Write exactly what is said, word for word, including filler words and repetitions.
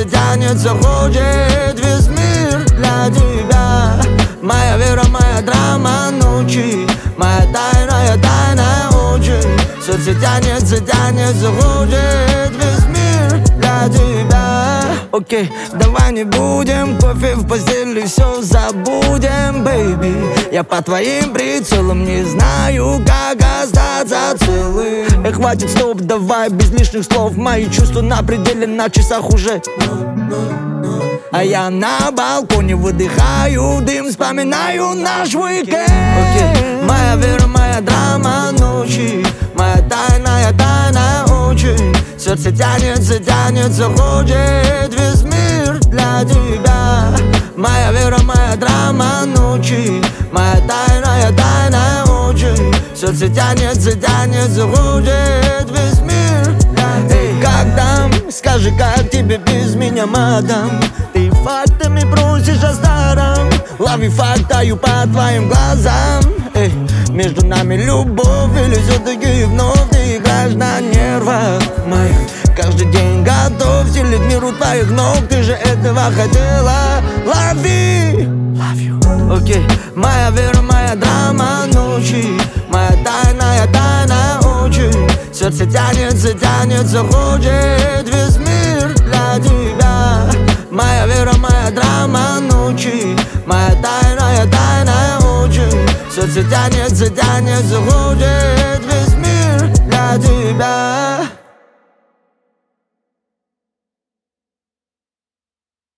тянется, хочет весь мир для тебя. Моя вера, моя драма ночи, моя тайная, тайная очень. Сердце тянется, тянется, хочет весь мир для тебя. Окей, okay, давай не будем кофе в постели, все забудем, бэйби. Я по твоим прицелам не знаю, как остаться целым. Эй, хватит, стоп, давай без лишних слов. Мои чувства на пределе, на часах уже. А я на балконе выдыхаю дым, вспоминаю наш уикенд. Okay. Моя вера, моя драма ночи, моя тайная, тайная очень. Сердце тянется, тянется, хочет весь мир для тебя. Моя вера, моя драма ночи, моя тайная, тайная очень. Сердце тянется, тянется, хочет весь мир для тебя. Эй, как там? Скажи, как тебе без меня, мадам? Ты фактами просишь о старом. Лови фактаю по твоим глазам. Эй, между нами любовь или все-таки вновь ты играешь на нервах моих? Каждый день готов стелить мир у твоих ног. Ты же этого хотела. Лови. Окей, okay. Моя вера, моя драма ночи, моя тайная, тайная очень. Сердце тянется, тянется, хочет весь мир для тебя. Моя вера, моя драма ночи, моя тайная, тайная очень. Сердце тянется, тянется, хочет весь мир для тебя.